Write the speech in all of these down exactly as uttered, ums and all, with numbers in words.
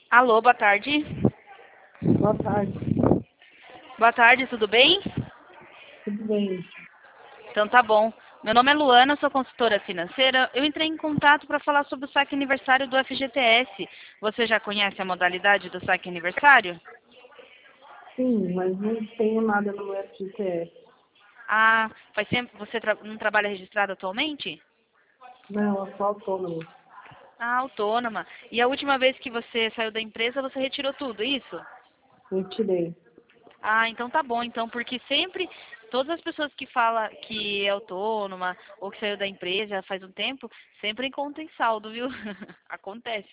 Alô, boa tarde. Boa tarde. Boa tarde, tudo bem? Tudo bem? Então tá bom. Meu nome é Luana, sou consultora financeira. Eu entrei em contato para falar sobre o saque aniversário do F G T S. Você já conhece a modalidade do saque aniversário? Sim, mas não tenho nada no F G T S. Ah, faz tempo você tra não trabalha registrado atualmente? Não, eu sou autônomo. Ah, autônoma. E a última vez que você saiu da empresa, você retirou tudo, isso? Eu tirei. Ah, então tá bom, então, porque sempre, todas as pessoas que falam que é autônoma ou que saiu da empresa já faz um tempo, sempre encontram em saldo, viu? Acontece.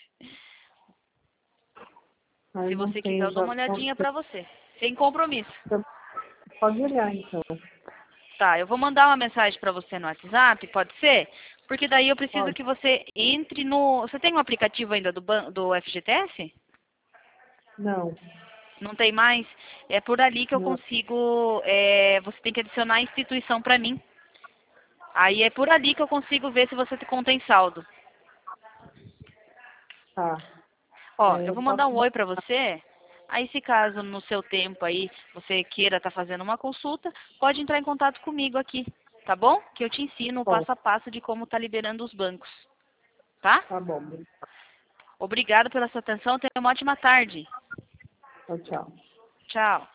Se Mas não você quiser, tenho, eu dou já uma olhadinha pra você. Sem compromisso. pode olhar então. Tá, eu vou mandar uma mensagem pra você no WhatsApp, pode ser? Porque daí eu preciso Pode. que você entre no... Você tem um aplicativo ainda do, ban... do F G T S? Não, Não tem mais? É por ali que eu não. consigo... é, Você tem que adicionar a instituição pra mim. Aí é por ali que eu consigo ver se você contém saldo. Tá. Ó, É, eu eu vou mandar posso um dar. oi pra você. Aí, se caso no seu tempo aí você queira estar fazendo uma consulta, pode entrar em contato comigo aqui, tá bom? Que eu te ensino o Bom, passo a passo de como tá liberando os bancos, tá? tá bom. Obrigado pela sua atenção. Tenha uma ótima tarde. Tchau, tchau. Tchau.